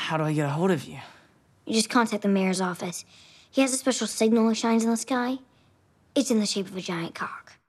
How do I get a hold of you? You just contact the mayor's office. He has a special signal he shines in the sky. It's in the shape of a giant cock.